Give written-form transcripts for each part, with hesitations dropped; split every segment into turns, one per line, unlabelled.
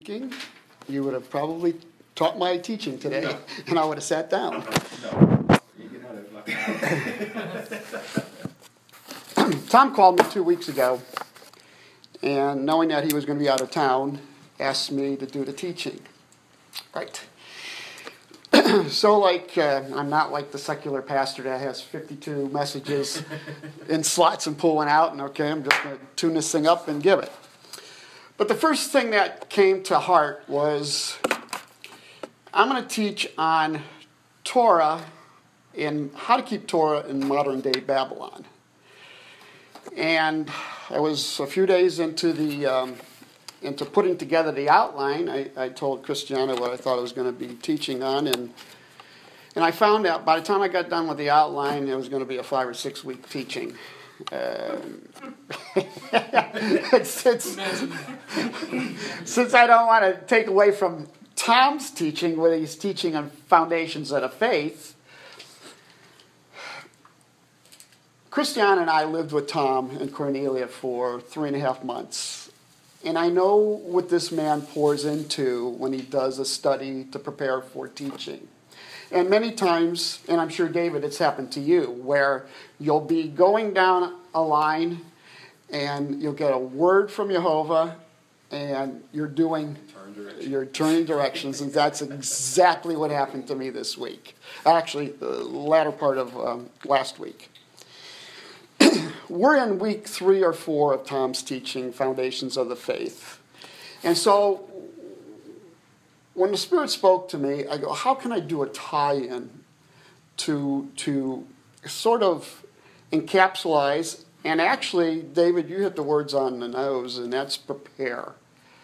speaking, you would have probably taught my teaching today,
No.
and I would have sat down.
No. You can have it.
Tom called me 2 weeks ago, and knowing that he was going to be out of town, asked me to do the teaching. Right. So, I'm not like the secular pastor that has 52 messages in slots and pull one out, and okay, I'm just going to tune this thing up and give it. But the first thing that came to heart was, I'm going to teach on Torah and how to keep Torah in modern-day Babylon. And I was a few days into putting together the outline. I told Christiana what I thought I was going to be teaching on, and I found out by the time I got done with the outline, it was going to be a 5 or 6 week teaching. Since I don't want to take away from Tom's teaching, where he's teaching on foundations of the faith, Christiana and I lived with Tom and Cornelia for 3.5 months. And I know what this man pours into when he does a study to prepare for teaching. And many times, and I'm sure, David, it's happened to you, where you'll be going down a line and you'll get a word from Jehovah and you're turning directions, and that's exactly what happened to me this week. Actually, the latter part of last week. We're in week 3 or 4 of Tom's teaching, Foundations of the Faith. And so, when the Spirit spoke to me, I go, how can I do a tie-in to sort of encapsulate, and actually, David, you hit the words on the nose, and that's prepare.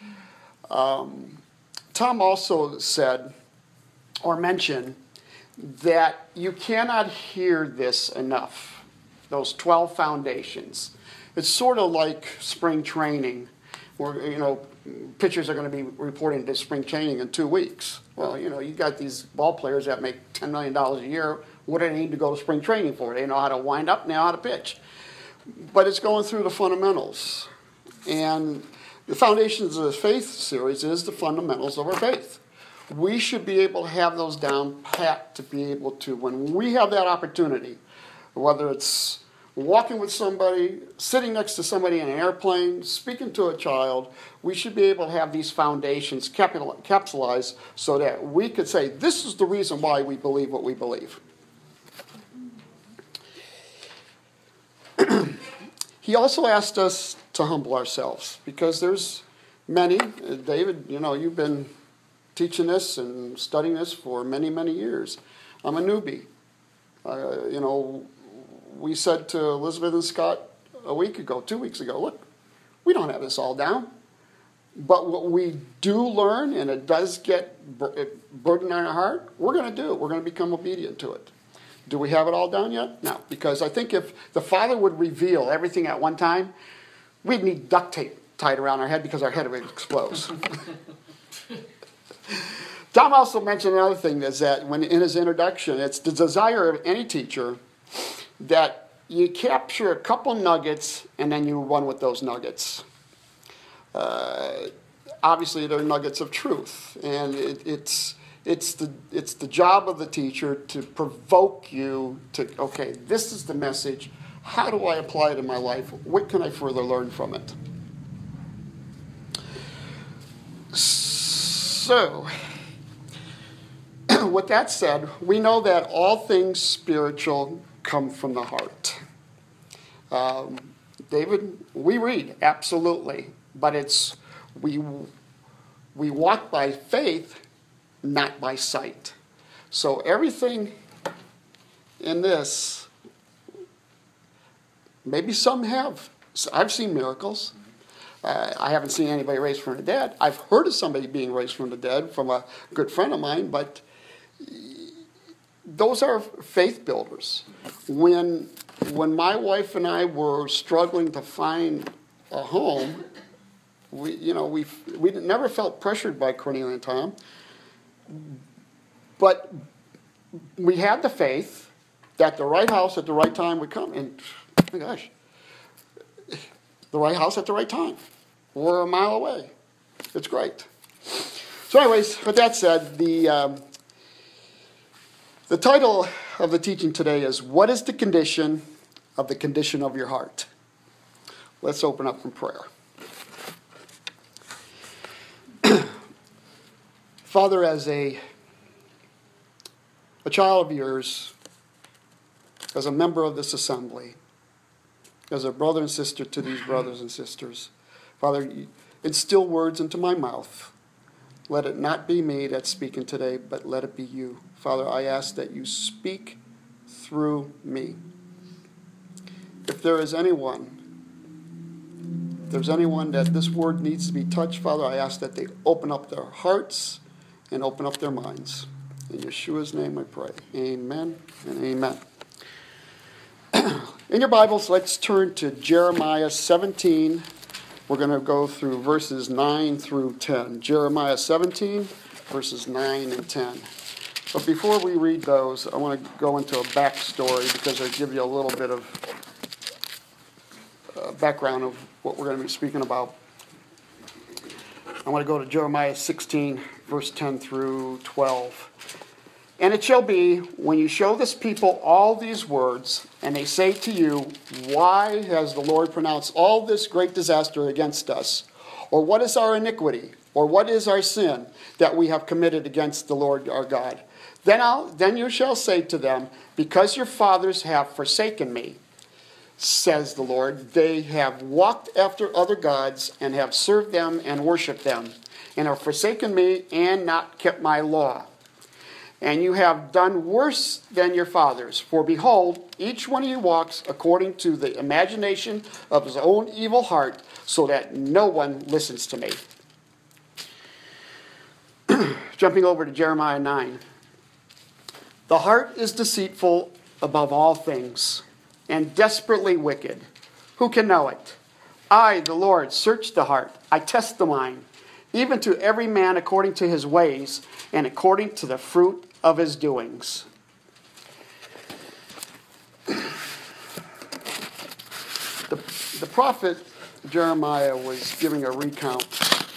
Tom also said, or mentioned, that you cannot hear this enough. Those 12 foundations. It's sort of like spring training, where, pitchers are going to be reporting to spring training in 2 weeks. Well, you got these ball players that make $10 million a year. What do they need to go to spring training for? They know how to wind up and they know how to pitch. But it's going through the fundamentals. And the Foundations of the Faith series is the fundamentals of our faith. We should be able to have those down pat to be able to, when we have that opportunity, whether it's walking with somebody, sitting next to somebody in an airplane, speaking to a child, we should be able to have these foundations capsulized so that we could say, this is the reason why we believe what we believe. He also asked us to humble ourselves, because there's many. David, you've been teaching this and studying this for many, many years. I'm a newbie. We said to Elizabeth and Scott 2 weeks ago, look, we don't have this all down. But what we do learn, and it does get burden on our heart, we're going to do it. We're going to become obedient to it. Do we have it all down yet? No, because I think if the Father would reveal everything at one time, we'd need duct tape tied around our head because our head would explode. Tom also mentioned another thing, is that when in his introduction, it's the desire of any teacher that you capture a couple nuggets and then you run with those nuggets. Obviously, they're nuggets of truth, and it's the job of the teacher to provoke you to, okay, this is the message. How do I apply it in my life? What can I further learn from it? So, with that said, we know that all things spiritual come from the heart. David, we read, absolutely, but it's we walk by faith, not by sight. So everything in this, maybe some have. I've seen miracles. I haven't seen anybody raised from the dead. I've heard of somebody being raised from the dead from a good friend of mine, but those are faith builders. When my wife and I were struggling to find a home, we never felt pressured by Cornelia and Tom, but we had the faith that the right house at the right time would come. And oh my gosh, the right house at the right time. We're a mile away. It's great. So anyways, with that said, the title of the teaching today is, What is the condition of your heart? Let's open up in prayer. Father, as a child of yours, as a member of this assembly, as a brother and sister to these brothers and sisters, Father, instill words into my mouth. Let it not be me that's speaking today, but let it be you. Father, I ask that you speak through me. If there's anyone that this word needs to be touched, Father, I ask that they open up their hearts and open up their minds. In Yeshua's name I pray. Amen and amen. In your Bibles, let's turn to Jeremiah 17. We're going to go through verses 9 through 10. Jeremiah 17, verses 9 and 10. But before we read those, I want to go into a backstory because I'll give you a little bit of background of what we're going to be speaking about. I want to go to Jeremiah 16, verse 10 through 12. And it shall be, when you show this people all these words, and they say to you, Why has the Lord pronounced all this great disaster against us? Or what is our iniquity? Or what is our sin that we have committed against the Lord our God? Then you shall say to them, Because your fathers have forsaken me, says the Lord, they have walked after other gods, and have served them and worshipped them, and have forsaken me and not kept my law. And you have done worse than your fathers. For behold, each one of you walks according to the imagination of his own evil heart, so that no one listens to me. Jumping over to Jeremiah 9. The heart is deceitful above all things, and desperately wicked. Who can know it? I, the Lord, search the heart. I test the mind, even to every man according to his ways, and according to the fruit of his doings. The prophet Jeremiah was giving a recount.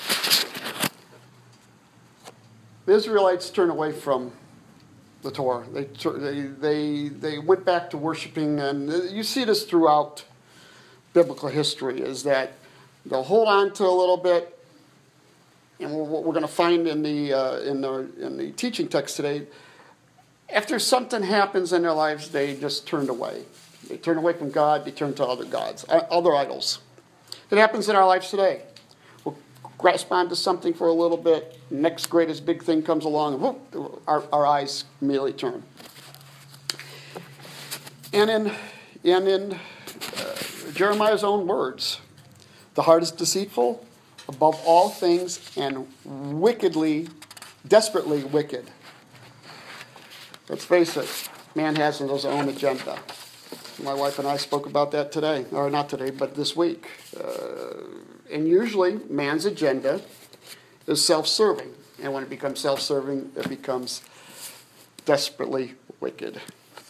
The Israelites turned away from the Torah. They went back to worshiping, and you see this throughout biblical history, is that they'll hold on to a little bit. And what we're going to find in the teaching text today, after something happens in their lives, they just turned away. They turn away from God. They turn to other gods, other idols. It happens in our lives today. We'll grasp onto something for a little bit. Next greatest big thing comes along, and whoop, our eyes immediately turn. And in Jeremiah's own words, the heart is deceitful above all things, and desperately wicked. Let's face it, man has his own agenda. My wife and I spoke about that today, or not today, but this week. And usually, man's agenda is self-serving. And when it becomes self-serving, it becomes desperately wicked.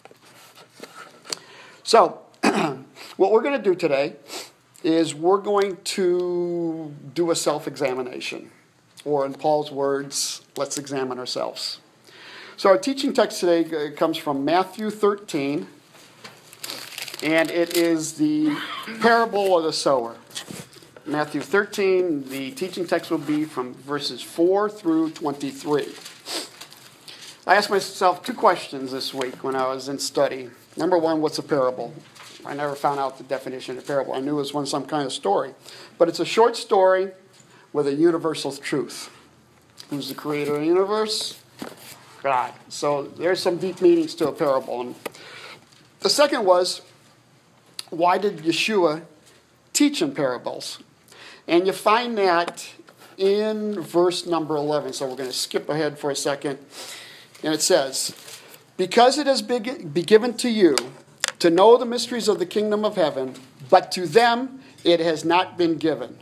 So, what we're going to do today is we're going to do a self-examination. Or in Paul's words, let's examine ourselves. So our teaching text today comes from Matthew 13, and it is the parable of the sower. Matthew 13, the teaching text will be from verses 4 through 23. I asked myself two questions this week when I was in study. Number one, what's a parable? I never found out the definition of parable. I knew it was some kind of story. But it's a short story with a universal truth. Who's the creator of the universe? God. So there's some deep meanings to a parable. And the second was, why did Yeshua teach in parables? And you find that in verse number 11. So we're going to skip ahead for a second. And it says, Because it has been given to you to know the mysteries of the kingdom of heaven, but to them it has not been given.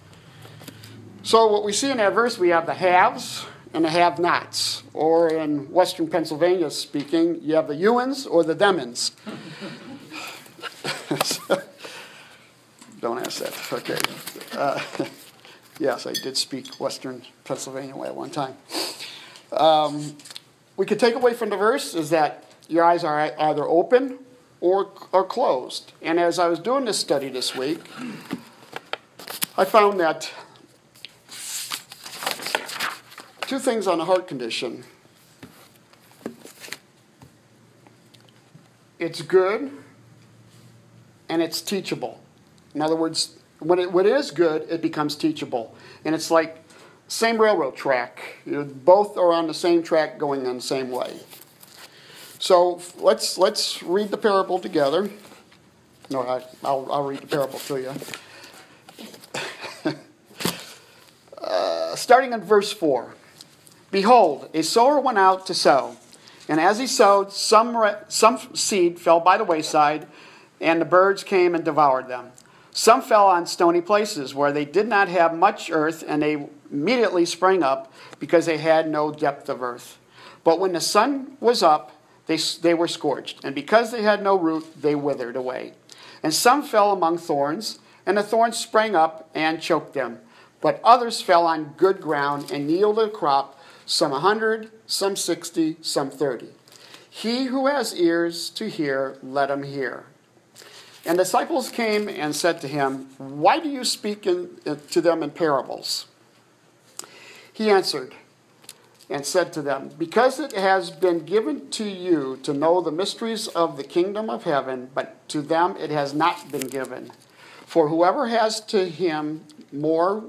So what we see in that verse, we have the haves and the have-nots. Or in Western Pennsylvania speaking, you have the you'uns or the themins. Don't ask that. Okay. Yes, I did speak Western Pennsylvania at one time. We could take away from the verse is that your eyes are either open or closed. And as I was doing this study this week, I found that two things on the heart condition. It's good and it's teachable. In other words, when it is good, it becomes teachable. And it's like same railroad track. Both are on the same track going in the same way. So let's read the parable together. No, I'll read the parable to you. Starting in verse 4. Behold, a sower went out to sow. And as he sowed, some seed fell by the wayside, and the birds came and devoured them. Some fell on stony places where they did not have much earth, and they immediately sprang up because they had no depth of earth. But when the sun was up, they were scorched, and because they had no root, they withered away. And some fell among thorns, and the thorns sprang up and choked them. But others fell on good ground and yielded a crop, some 100, some 60, some 30. He who has ears to hear, let him hear. And the disciples came and said to him, Why do you speak to them in parables? He answered and said to them, Because it has been given to you to know the mysteries of the kingdom of heaven, but to them it has not been given. For whoever has, to him more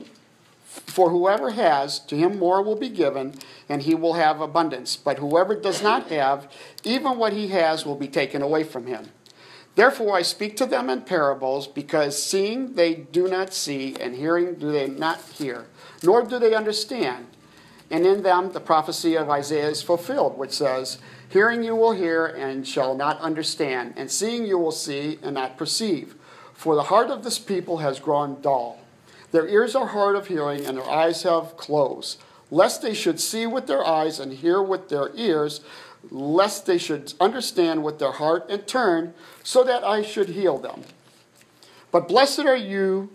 will be given, and he will have abundance. But whoever does not have, even what he has will be taken away from him. Therefore I speak to them in parables, because seeing they do not see, and hearing do they not hear, nor do they understand. And in them the prophecy of Isaiah is fulfilled, which says, Hearing you will hear, and shall not understand, and seeing you will see, and not perceive. For the heart of this people has grown dull. Their ears are hard of hearing, and their eyes have closed, lest they should see with their eyes and hear with their ears, lest they should understand with their heart and turn, so that I should heal them. But blessed are your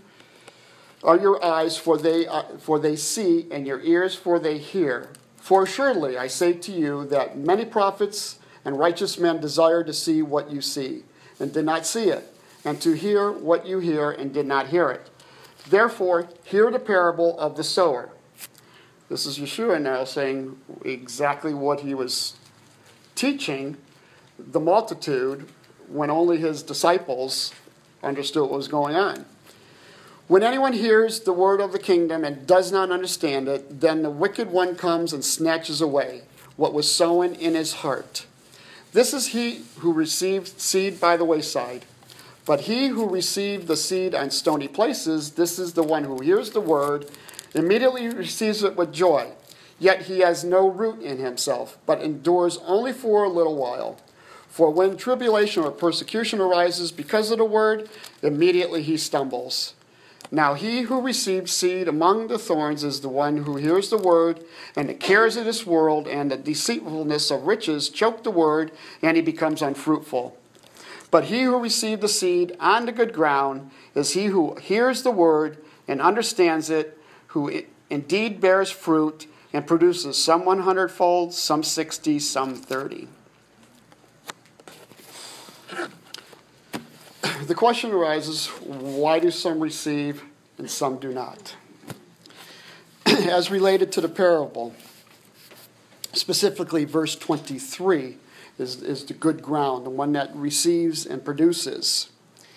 eyes, for they see, and your ears, for they hear. For surely I say to you that many prophets and righteous men desire to see what you see, and did not see it, and to hear what you hear, and did not hear it. Therefore, hear the parable of the sower. This is Yeshua now saying exactly what he was teaching the multitude when only his disciples understood what was going on. When anyone hears the word of the kingdom and does not understand it, then the wicked one comes and snatches away what was sown in his heart. This is he who received seed by the wayside. But he who received the seed on stony places, this is the one who hears the word, immediately receives it with joy. Yet he has no root in himself, but endures only for a little while. For when tribulation or persecution arises because of the word, immediately he stumbles. Now he who received seed among the thorns is the one who hears the word, and the cares of this world and the deceitfulness of riches choke the word, and he becomes unfruitful. But he who received the seed on the good ground is he who hears the word and understands it, who indeed bears fruit and produces some 100-fold, some 60, some 30. The question arises, why do some receive and some do not? As related to the parable, specifically verse 23, is the good ground, the one that receives and produces.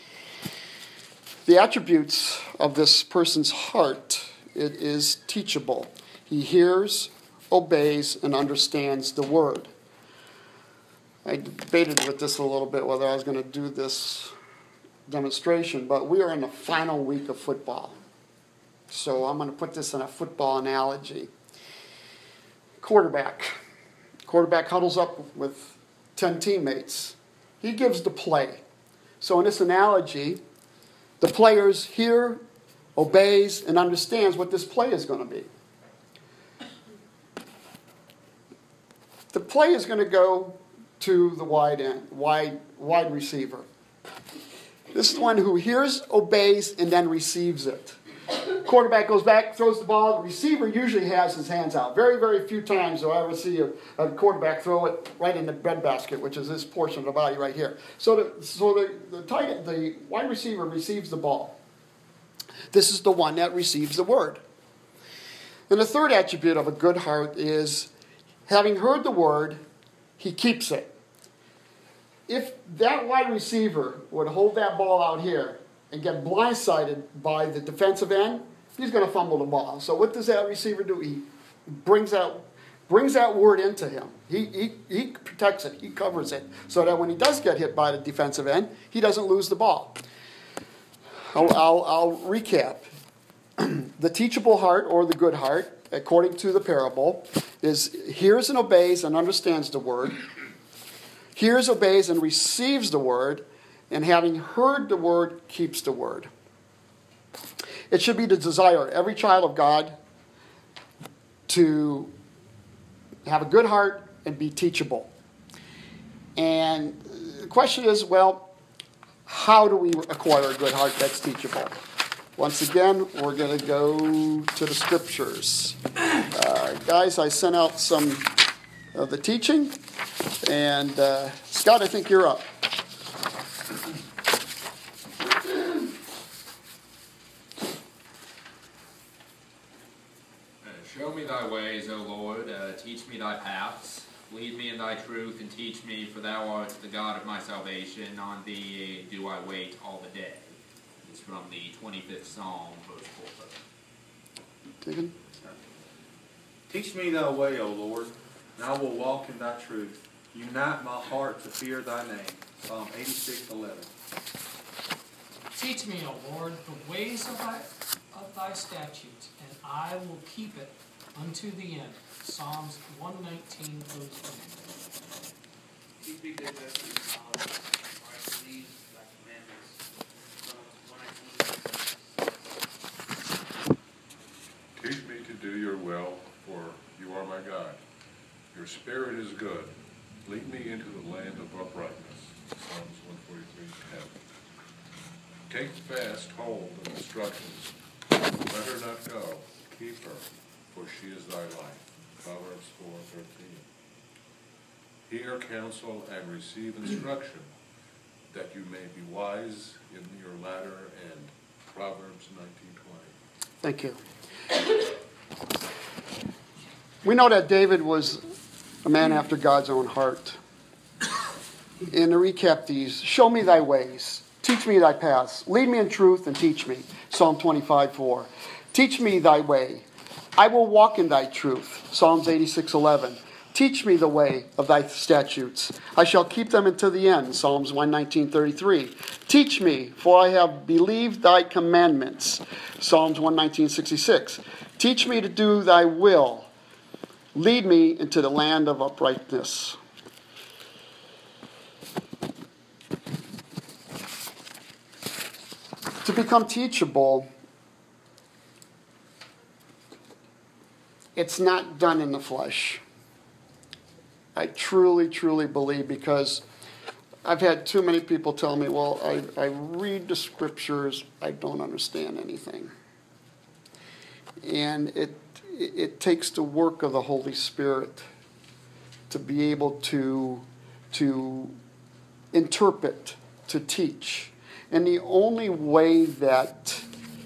The attributes of this person's heart, it is teachable. He hears, obeys, and understands the word. I debated with this a little bit whether I was going to do this demonstration, but we are in the final week of football. So I'm going to put this in a football analogy. Quarterback huddles up with 10 teammates. He gives the play. So in this analogy, the players hear, obeys, and understands what this play is going to be. The play is going to go to the wide receiver. This is the one who hears, obeys, and then receives it. quarterback goes back, throws the ball. The receiver usually has his hands out. Very, very few times do I ever see a quarterback throw it right in the breadbasket, which is this portion of the body right here. So the wide receiver receives the ball. This is the one that receives the word. And the third attribute of a good heart is, having heard the word, he keeps it. If that wide receiver would hold that ball out here and get blindsided by the defensive end, he's going to fumble the ball. So what does that receiver do? He brings that word into him. He protects it. He covers it so that when he does get hit by the defensive end, he doesn't lose the ball. I'll recap. The teachable heart, or the good heart, according to the parable, is hears and obeys and understands the word, hears, obeys, and receives the word, and having heard the word, keeps the word. It should be the desire of every child of God to have a good heart and be teachable. And the question is, well, how do we acquire a good heart that's teachable? Once again, we're going to go to the scriptures. Guys, I sent out some of the teaching. And Scott, I think you're up.
Show me thy ways, O Lord. Teach me thy paths. Lead me in thy truth and teach me, for thou art the God of my salvation. On thee do I wait all the day. It's from the 25th Psalm, verse 4.
Deacon?
Teach me thy way, O Lord, and I will walk in thy truth. Unite my heart to fear thy name. Psalm 86:11.
Teach me, O Lord, the ways of thy statutes, and I will keep it unto the end. Psalms 119:13.
Teach me thy statutes, for I believe thy commandments. Psalms 119:6.
Teach me to do your will, for you are my God. Your spirit is good. Lead me into the land of uprightness. Psalms 143:10. Take fast hold of instructions. Let her not go. Keep her, for she is thy life. Proverbs 4:13. Hear counsel and receive instruction, that you may be wise in your latter end. Proverbs 19:20.
Thank you. We know that David was a man after God's own heart. And to recap these, show me thy ways. Teach me thy paths. Lead me in truth and teach me. Psalm 25:4. Teach me thy way. I will walk in thy truth. Psalms 86:11. Teach me the way of thy statutes. I shall keep them until the end. Psalms 119:33. Teach me, for I have believed thy commandments. Psalms 119:66. Teach me to do thy will. Lead me into the land of uprightness. To become teachable, it's not done in the flesh. I truly, truly believe, because I've had too many people tell me, well, I read the scriptures, I don't understand anything. And it takes the work of the Holy Spirit to be able to interpret, to teach. And the only way that,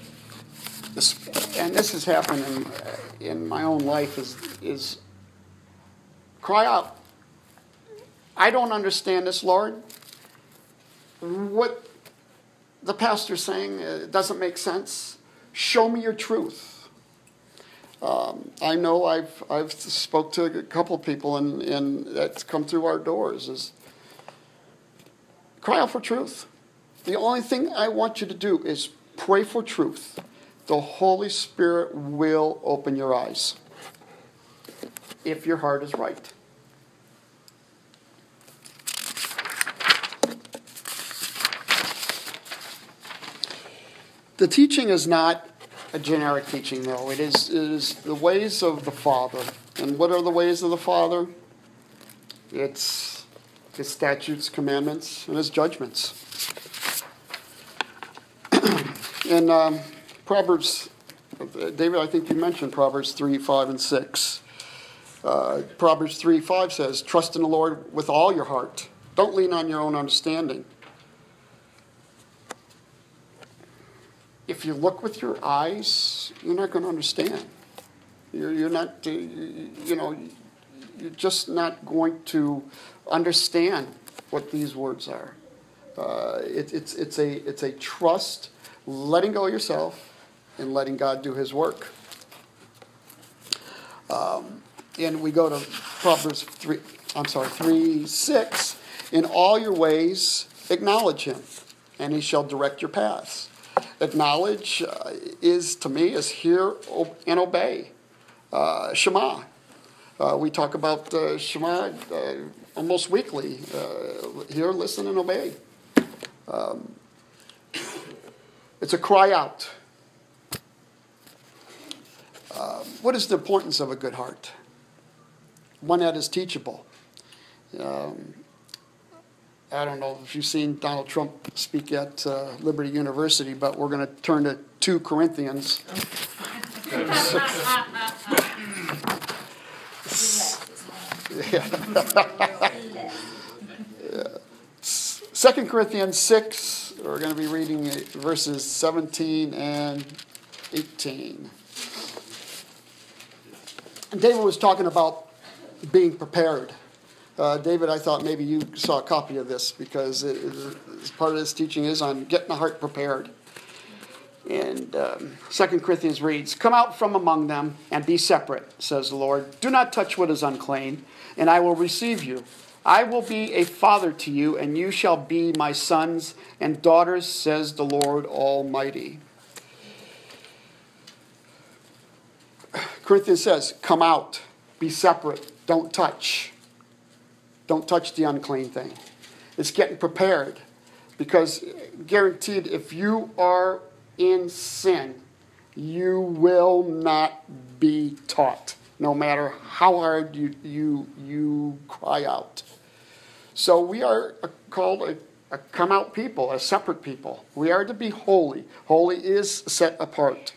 and this has happened in my own life, is cry out. I don't understand this, Lord. What the pastor's saying doesn't make sense. Show me your truth. I know I've spoke to a couple of people and that's come through our doors is cry out for truth. The only thing I want you to do is pray for truth. The Holy Spirit will open your eyes if your heart is right. The teaching is not a generic teaching, though. It is the ways of the Father. And what are the ways of the Father? It's His statutes, commandments, and His judgments. In Proverbs David, I think you mentioned Proverbs 3, 5, and 6. Proverbs 3, 5 says, trust in the Lord with all your heart. Don't lean on your own understanding. If you look with your eyes, you're not going to understand. You're not, you're just not going to understand what these words are. It's a trust, letting go of yourself, and letting God do His work. And we go to Proverbs 3, 6. In all your ways, acknowledge Him, and He shall direct your paths. Acknowledge is, to me, is hear and obey. Shema. We talk about Shema almost weekly. Hear, listen, and obey. It's a cry out. What is the importance of a good heart? One that is teachable. I don't know if you've seen Donald Trump speak at Liberty University, but we're going to turn to 2 Corinthians. 2 Corinthians 6, we're going to be reading verses 17 and 18. And David was talking about being prepared. David, I thought maybe you saw a copy of this because part of this teaching is on getting the heart prepared. And 2 Corinthians reads, come out from among them and be separate, says the Lord. Do not touch what is unclean, and I will receive you. I will be a father to you, and you shall be my sons and daughters, says the Lord Almighty. Corinthians says, come out, be separate, don't touch. Don't touch the unclean thing. It's getting prepared. Because guaranteed, if you are in sin, you will not be taught, no matter how hard you cry out. So we are called a come out people, a separate people. We are to be holy. Holy is set apart.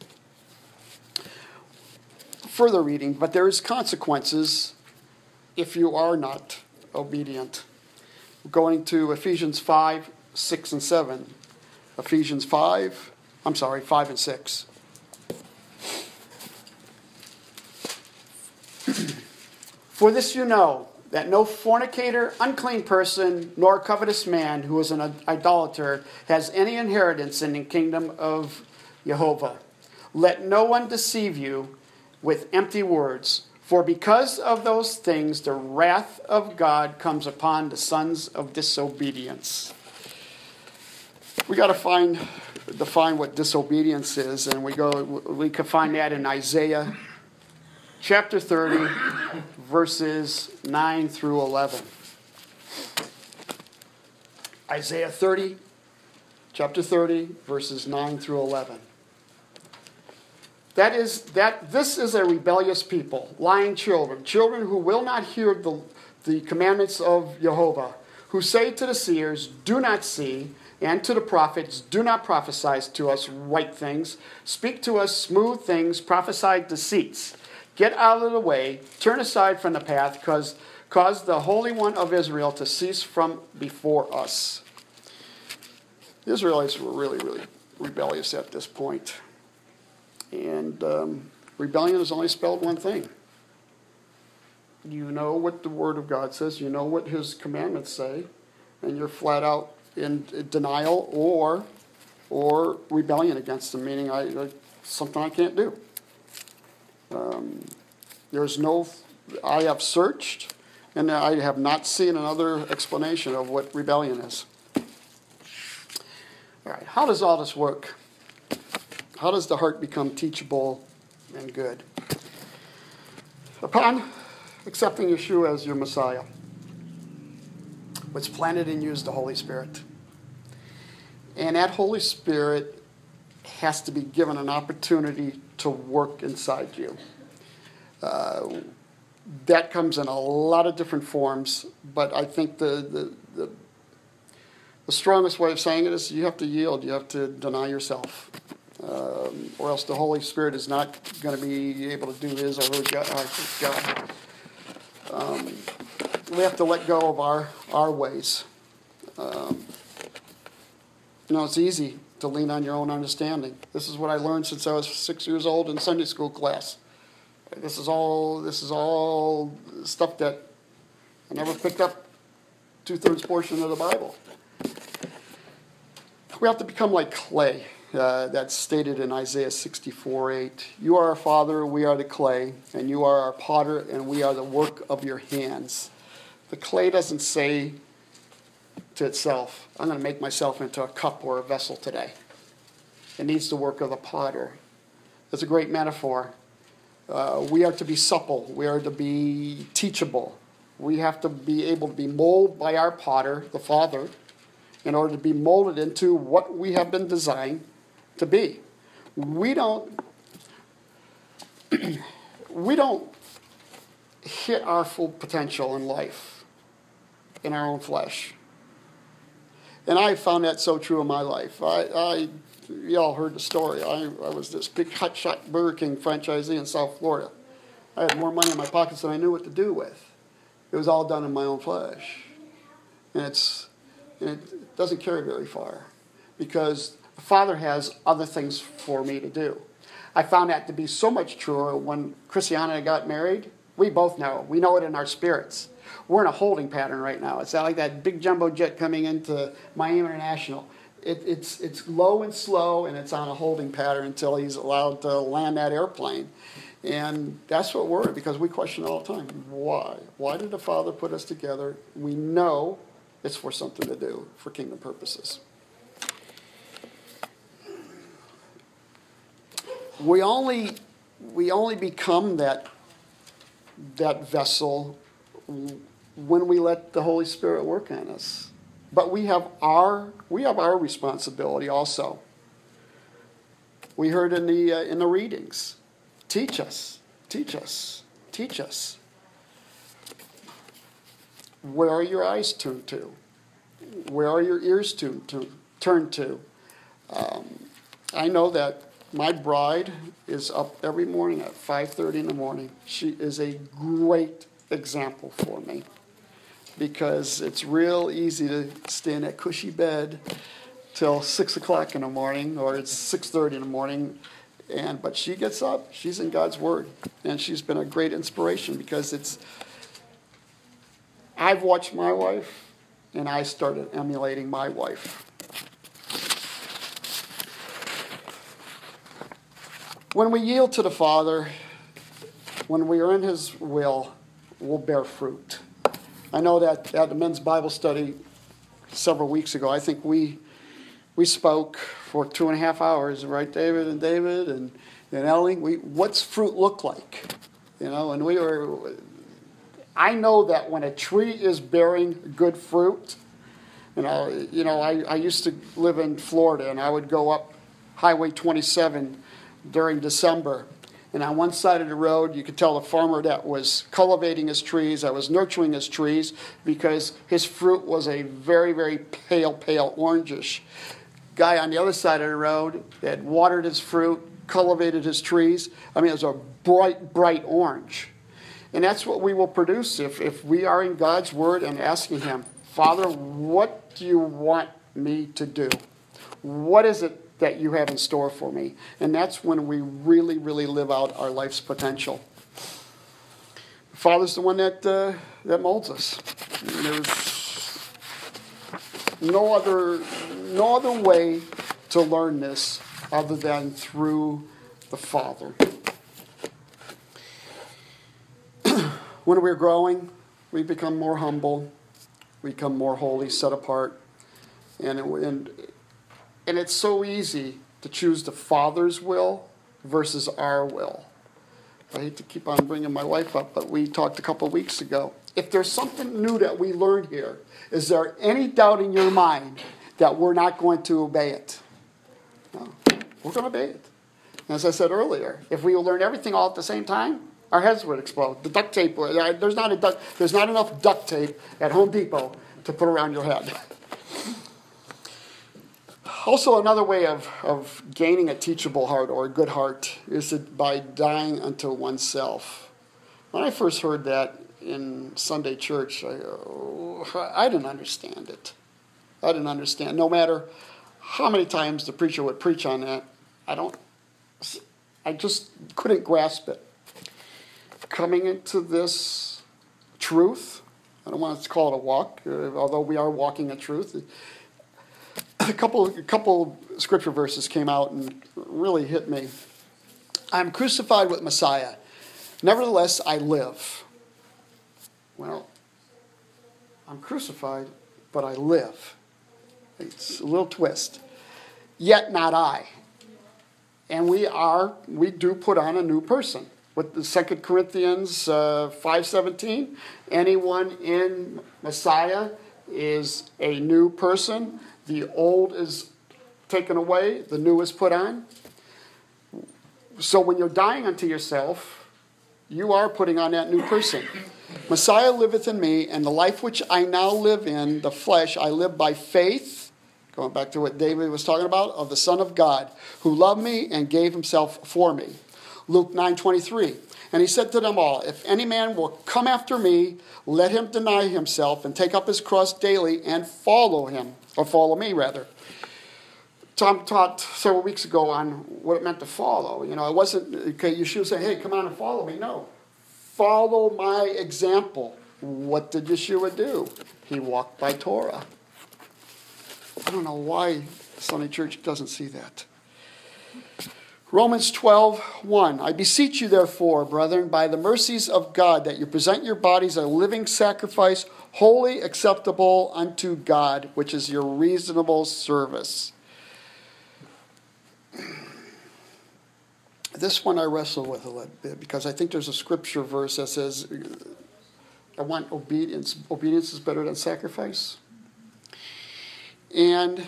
Further reading, but there is consequences if you are not obedient. Going to Ephesians 5, 6, and 7. Ephesians 5 and 6. For this you know, that no fornicator, unclean person, nor covetous man who is an idolater has any inheritance in the kingdom of Jehovah. Let no one deceive you with empty words. For because of those things, the wrath of God comes upon the sons of disobedience. We got to define what disobedience is, and we can find that in Isaiah chapter 30, verses 9 through 11. Isaiah 30, chapter 30, verses 9 through 11. This is a rebellious people, lying children who will not hear the commandments of Jehovah, who say to the seers, do not see, and to the prophets, do not prophesy to us right things, speak to us smooth things, prophesy deceits. Get out of the way, turn aside from the path, cause the Holy One of Israel to cease from before us. The Israelites were really, really rebellious at this point. And rebellion is only spelled one thing. You know what the Word of God says, you know what His commandments say, and you're flat out in denial or rebellion against them, meaning something I can't do. I have searched, and I have not seen another explanation of what rebellion is. All right, how does all this work? How does the heart become teachable and good? Upon accepting Yeshua as your Messiah, what's planted in you is the Holy Spirit. And that Holy Spirit has to be given an opportunity to work inside you. That comes in a lot of different forms, but I think the strongest way of saying it is you have to yield. You have to deny yourself. or else the Holy Spirit is not going to be able to do his or her job. We have to let go of our ways. It's easy to lean on your own understanding. This is what I learned since I was 6 years old in Sunday school class. This is all stuff that I never picked up 2/3 portion of the Bible. We have to become like clay. That's stated in Isaiah 64:8. You are our Father, we are the clay, and you are our potter, and we are the work of your hands. The clay doesn't say to itself, I'm going to make myself into a cup or a vessel today. It needs the work of the potter. That's a great metaphor. We are to be supple. We are to be teachable. We have to be able to be molded by our potter, the Father, in order to be molded into what we have been designed to be. We don't hit our full potential in life in our own flesh. And I found that so true in my life. Y'all heard the story. I was this big hotshot Burger King franchisee in South Florida. I had more money in my pockets than I knew what to do with. It was all done in my own flesh. And it doesn't carry very far because the Father has other things for me to do. I found that to be so much truer when Christiana and I got married. We both know. We know it in our spirits. We're in a holding pattern right now. It's not like that big jumbo jet coming into Miami International. It's low and slow, and it's on a holding pattern until he's allowed to land that airplane. And that's what we're in, because we question all the time. Why? Why did the Father put us together? We know it's for something to do, for kingdom purposes. We only become that vessel when we let the Holy Spirit work on us. But we have our responsibility also. We heard in the readings, teach us, teach us, teach us. Where are your eyes turned to? Where are your ears turned to? I know that my bride is up every morning at 5:30 in the morning. She is a great example for me, because it's real easy to stay in that cushy bed till 6 o'clock in the morning, or it's 6:30 in the morning, but she gets up, she's in God's Word, and she's been a great inspiration, because I've watched my wife, and I started emulating my wife. When we yield to the Father, when we are in His will, we'll bear fruit. I know that at the men's Bible study several weeks ago, I think we spoke for 2.5 hours, right, David and Ellie? What's fruit look like? And I know that when a tree is bearing good fruit, I used to live in Florida, and I would go up Highway 27 during December. And on one side of the road, you could tell the farmer that was cultivating his trees, that was nurturing his trees, because his fruit was a very, very pale orangish. Guy on the other side of the road that watered his fruit, cultivated his trees, it was a bright orange. And that's what we will produce if we are in God's Word and asking Him, Father, what do you want me to do? What is it that you have in store for me? And that's when we really, really live out our life's potential. The Father's the one that molds us. There's no other way to learn this other than through the Father. When we're growing, we become more humble, we become more holy, set apart, and it's so easy to choose the Father's will versus our will. I hate to keep on bringing my wife up, but we talked a couple of weeks ago. If there's something new that we learned here, is there any doubt in your mind that we're not going to obey it? No, we're going to obey it. And as I said earlier, if we learn everything all at the same time, our heads would explode. The duct tape, there's not enough duct tape at Home Depot to put around your head. Also, another way of gaining a teachable heart or a good heart is by dying unto oneself. When I first heard that in Sunday church, I didn't understand it. I didn't understand. No matter how many times the preacher would preach on that, I just couldn't grasp it. Coming into this truth, I don't want to call it a walk, although we are walking in truth. A couple scripture verses came out and really hit me. I am crucified with Messiah. Nevertheless, I live. Well, I'm crucified, but I live. It's a little twist. Yet not I. And we do put on a new person. With the 2 Corinthians 5:17, anyone in Messiah is a new person. The old is taken away, the new is put on. So when you're dying unto yourself, you are putting on that new person. Messiah liveth in me, and the life which I now live in the flesh, I live by faith, going back to what David was talking about, of the Son of God, who loved me and gave himself for me. Luke 9:23. And he said to them all, if any man will come after me, let him deny himself and take up his cross daily and follow him, or follow me rather. Tom taught several weeks ago on what it meant to follow. You know, it wasn't, okay, Yeshua say, hey, come on and follow me. No. Follow my example. What did Yeshua do? He walked by Torah. I don't know why Sunday Church doesn't see that. Romans 12:1. I beseech you, therefore, brethren, by the mercies of God, that you present your bodies a living sacrifice, wholly acceptable unto God, which is your reasonable service. This one I wrestle with a little bit, because I think there's a scripture verse that says, I want obedience. Obedience is better than sacrifice. And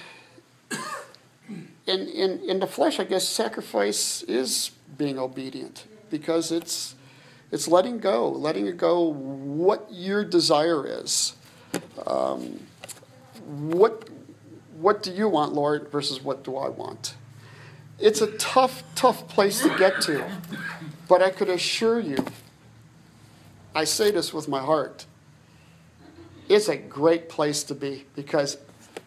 in the flesh, I guess sacrifice is being obedient, because it's letting go what your desire is. What do you want, Lord, versus what do I want? It's a tough place to get to, but I could assure you, I say this with my heart, it's a great place to be, because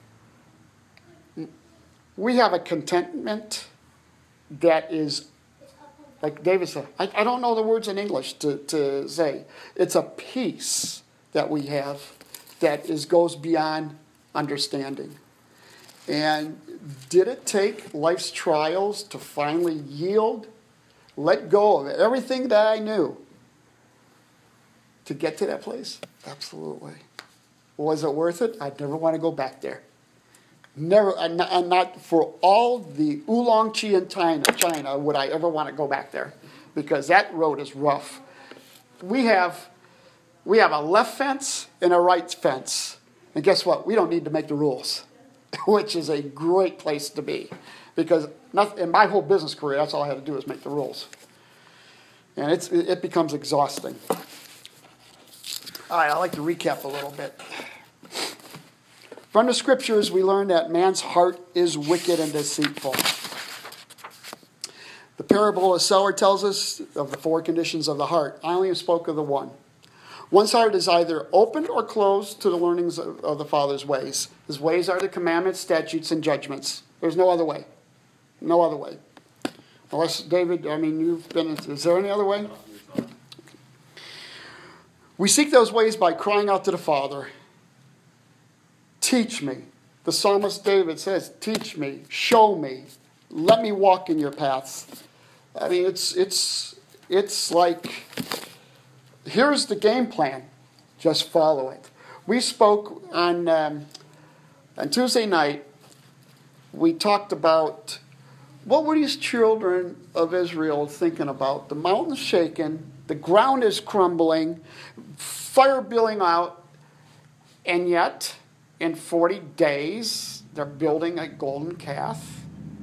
we have a contentment that is, like David said, I don't know the words in English to say. It's a peace that we have that goes beyond understanding. And did it take life's trials to finally yield, let go of everything that I knew to get to that place? Absolutely. Was it worth it? I'd never want to go back there. Never, and not for all the oolong chi in China would I ever want to go back there, because that road is rough. We have a left fence and a right fence, and guess what? We don't need to make the rules, which is a great place to be, because in my whole business career, that's all I had to do is make the rules, and it becomes exhausting. All right, I'd like to recap a little bit. From the scriptures, we learn that man's heart is wicked and deceitful. The parable of the sower tells us of the four conditions of the heart. I only spoke of the one. One's heart is either open or closed to the learnings of the Father's ways. His ways are the commandments, statutes, and judgments. There's no other way. No other way. Unless, David, you've been, is there any other way? We seek those ways by crying out to the Father. Teach me. The psalmist David says, teach me, show me, let me walk in your paths. I mean, it's like, here's the game plan. Just follow it. We spoke on Tuesday night, we talked about what were these children of Israel thinking about? The mountain's shaking, the ground is crumbling, fire billowing out, and yet in 40 days, they're building a golden calf.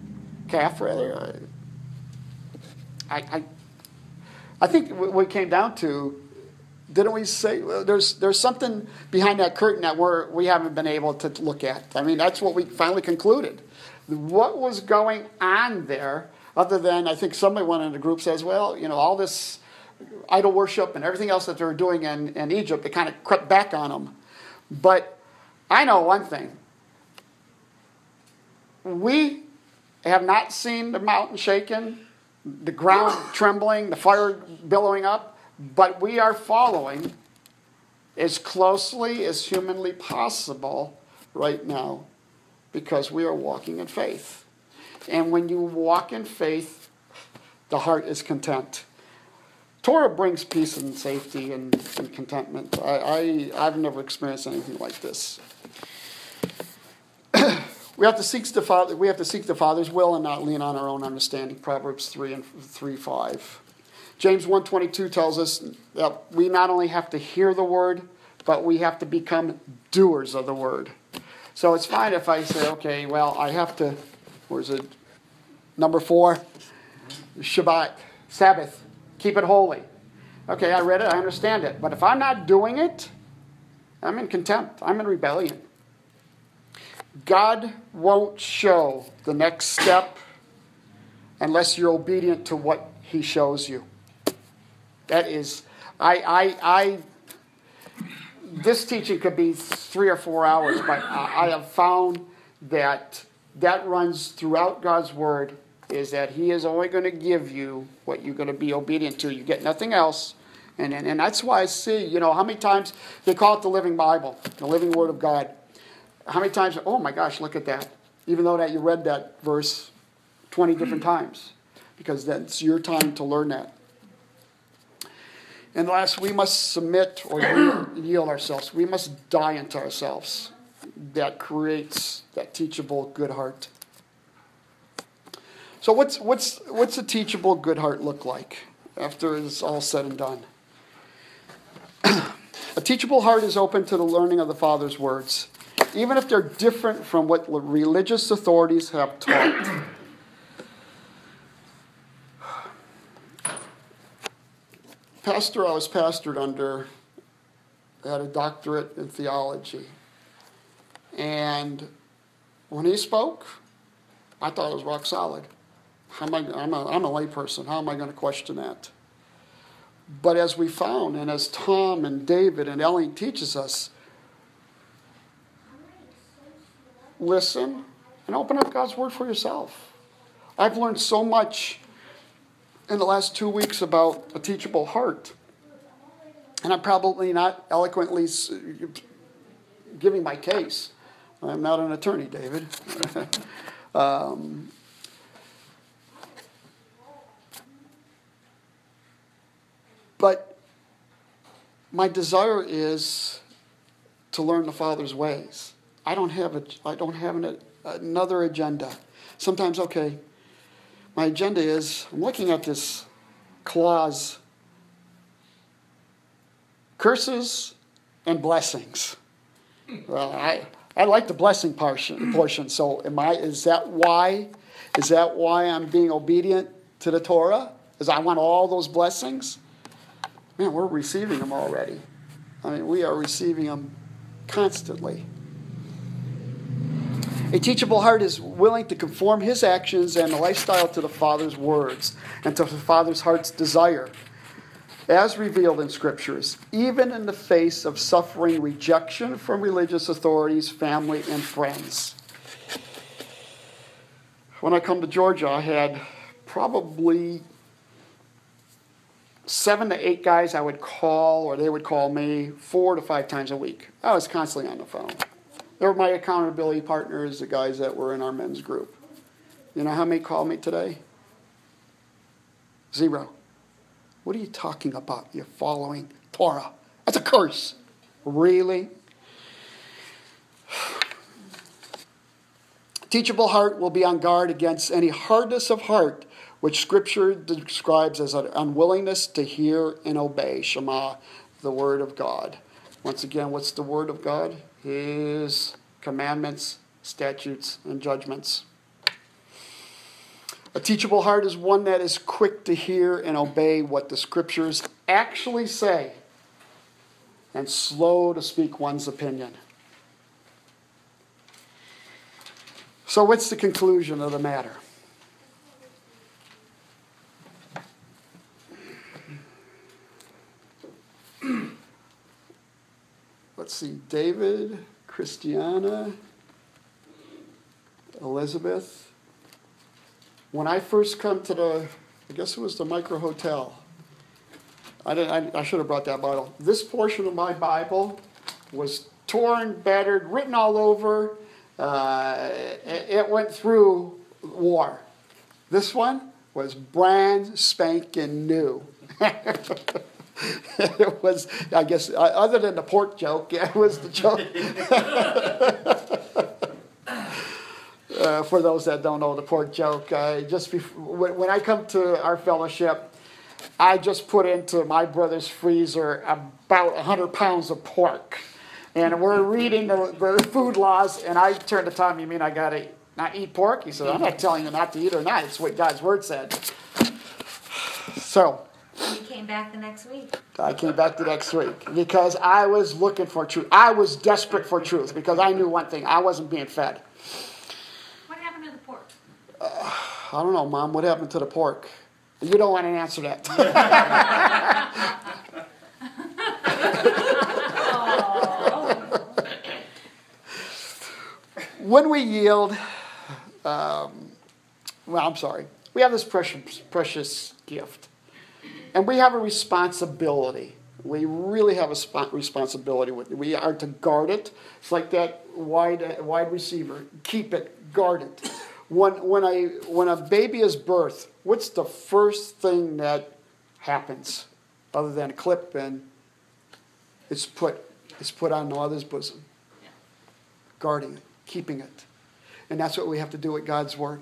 I think what it came down to, didn't we say, there's something behind that curtain that we haven't been able to look at. I mean, that's what we finally concluded. what was going on there, other than I think somebody went in the group says, well, all this idol worship and everything else that they were doing in Egypt, it kind of crept back on them. But I know one thing. We have not seen the mountain shaken, the ground trembling, the fire billowing up, but we are following as closely as humanly possible right now because we are walking in faith. And when you walk in faith, the heart is content. Torah brings peace and safety and contentment. I've never experienced anything like this. We have to seek the Father's will and not lean on our own understanding. Proverbs 3:5. James 1:22 tells us that we not only have to hear the word, but we have to become doers of the word. So it's fine if I say, okay, well, I have to, where's it? Number 4, Shabbat, Sabbath, keep it holy. Okay, I read it, I understand it. But if I'm not doing it, I'm in contempt. I'm in rebellion. God won't show the next step unless you're obedient to what he shows you. That is, this teaching could be 3 or 4 hours, but I have found that runs throughout God's word, is that he is only going to give you what you're going to be obedient to. You get nothing else. And that's why I see, how many times they call it the Living Bible, the living word of God. How many times, oh my gosh, look at that. Even though that you read that verse 20 different times. Because that's your time to learn that. And last, we must submit or yield ourselves. We must die into ourselves. That creates that teachable good heart. So what's a teachable good heart look like after it's all said and done? A teachable heart is open to the learning of the Father's words, even if they're different from what religious authorities have taught. Pastor I was pastored under had a doctorate in theology. And when he spoke, I thought it was rock solid. I'm a layperson. How am I going to question that? But as we found, and as Tom and David and Ellie teaches us, listen and open up God's word for yourself. I've learned so much in the last 2 weeks about a teachable heart. And I'm probably not eloquently giving my case. I'm not an attorney, David. But my desire is to learn the Father's ways. I don't have another agenda. Sometimes, okay, my agenda is, I'm looking at this clause, curses and blessings. Well, I like the blessing portion. So is that why I'm being obedient to the Torah? Is I want all those blessings? Man, we're receiving them already. I mean, we are receiving them constantly. A teachable heart is willing to conform his actions and the lifestyle to the Father's words and to the Father's heart's desire, as revealed in Scriptures, even in the face of suffering rejection from religious authorities, family, and friends. When I come to Georgia, I had probably 7 to 8 guys I would call, or they would call me 4 to 5 times a week. I was constantly on the phone. They were my accountability partners, the guys that were in our men's group. You know how many called me today? 0. What are you talking about? You're following Torah. That's a curse. Really? Teachable heart will be on guard against any hardness of heart, which Scripture describes as an unwillingness to hear and obey. Shema, the Word of God. Once again, what's the Word of God? His commandments, statutes, and judgments. A teachable heart is one that is quick to hear and obey what the Scriptures actually say, and slow to speak one's opinion. So what's the conclusion of the matter? Let's see, David, Christiana, Elizabeth. When I first come to I guess it was the Micro Hotel. I should have brought that Bible. This portion of my Bible was torn, battered, written all over. It went through war. This one was brand spanking new. It was, I guess, other than the pork joke, it was the joke. For those that don't know the pork joke, when I come to our fellowship, I just put into my brother's freezer about 100 pounds of pork. And we're reading the food laws, and I turned to Tom, you mean I got to not eat pork? He said, I'm not telling you not to eat or not. It's what God's word said. So
You came back the next week.
I came back the next week because I was looking for truth. I was desperate for truth because I knew one thing. I wasn't being fed.
What happened to the pork?
I don't know, Mom. What happened to the pork? You don't want to answer that. When we yield, we have this precious gift. And we have a responsibility. We really have a responsibility with it. We are to guard it. It's like that wide receiver. Keep it, guard it. When a baby is birthed, what's the first thing that happens other than a clip and it's put on the mother's bosom? Guarding it, keeping it. And that's what we have to do with God's word.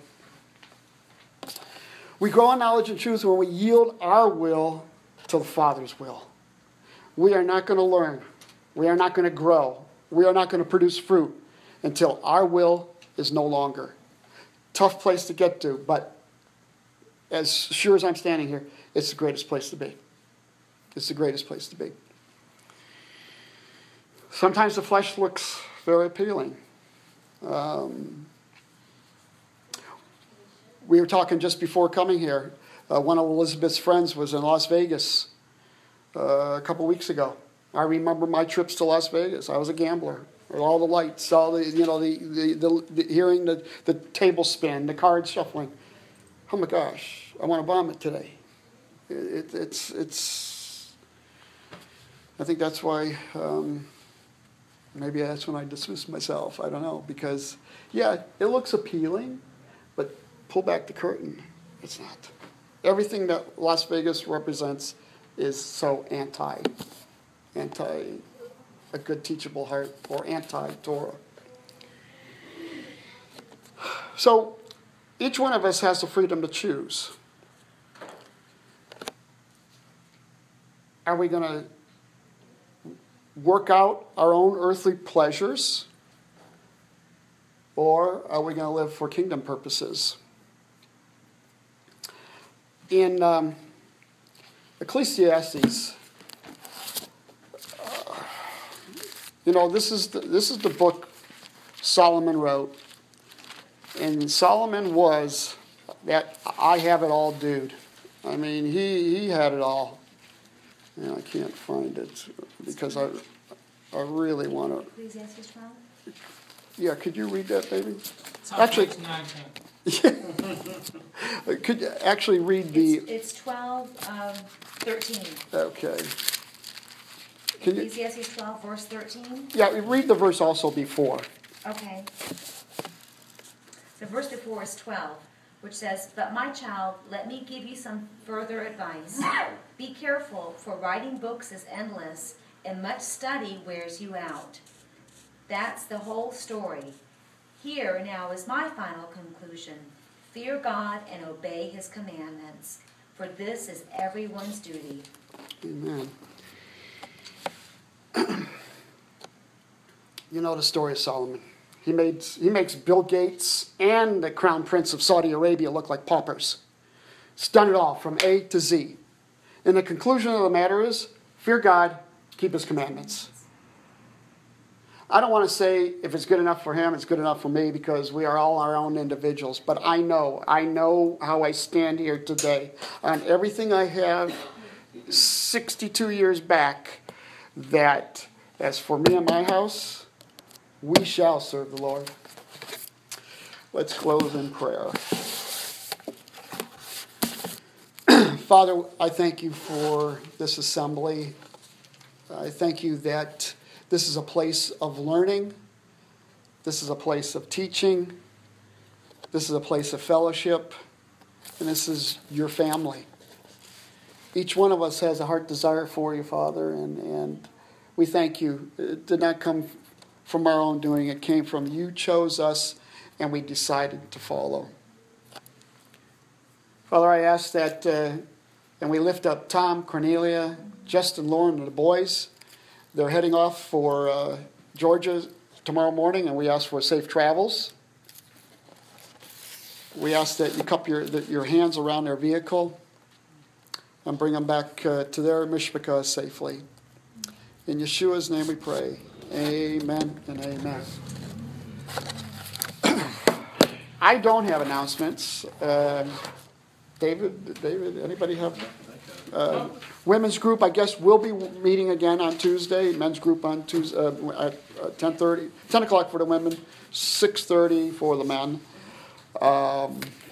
We grow in knowledge and truth when we yield our will to the Father's will. We are not going to learn. We are not going to grow. We are not going to produce fruit until our will is no longer. Tough place to get to, but as sure as I'm standing here, it's the greatest place to be. It's the greatest place to be. Sometimes the flesh looks very appealing. We were talking just before coming here. One of Elizabeth's friends was in Las Vegas a couple weeks ago. I remember my trips to Las Vegas. I was a gambler. All the lights, all the hearing the table spin, the cards shuffling. Oh my gosh, I want to vomit today. It's. I think that's why. Maybe that's when I dismiss myself. I don't know, because it looks appealing, but pull back the curtain. It's not. Everything that Las Vegas represents is so anti a good teachable heart, or anti-Torah. So each one of us has the freedom to choose. Are we going to work out our own earthly pleasures, or are we going to live for kingdom purposes? In Ecclesiastes, this is the book Solomon wrote, and Solomon was that I have it all dude. I mean, he had it all. And I can't find it because I really want to.
Ecclesiastes 12?
Yeah, could you read that, baby?
Actually,
Could you actually read the?
It's 12, 13.
Okay. Can you?
Ecclesiastes 12, verse 13.
Yeah, read the verse also before.
Okay. The verse before is 12, which says, "But my child, let me give you some further advice. Be careful, for writing books is endless, and much study wears you out." That's the whole story. Here now is my final conclusion. Fear God and obey His commandments, for this is everyone's duty.
Amen. You know the story of Solomon. He makes Bill Gates and the Crown Prince of Saudi Arabia look like paupers. He's done it all from A to Z. And the conclusion of the matter is, fear God, keep His commandments. I don't want to say if it's good enough for him, it's good enough for me, because we are all our own individuals. But I know how I stand here today on everything I have 62 years back, that as for me and my house, we shall serve the Lord. Let's close in prayer. Father, I thank you for this assembly. I thank you that this is a place of learning. This is a place of teaching. This is a place of fellowship. And this is your family. Each one of us has a heart desire for you, Father, and we thank you. It did not come from our own doing. It came from you chose us, and we decided to follow. Father, I ask that, and we lift up Tom, Cornelia, Justin, Lauren, and the boys. They're heading off for Georgia tomorrow morning, and we ask for safe travels. We ask that you cup your hands around their vehicle and bring them back to their Mishpachah safely. In Yeshua's name we pray. Amen and amen. I don't have announcements. David, anybody have? Women's group, I guess, will be meeting again on Tuesday. Men's group on Tuesday at 10 o'clock for the women, 6:30 for the men.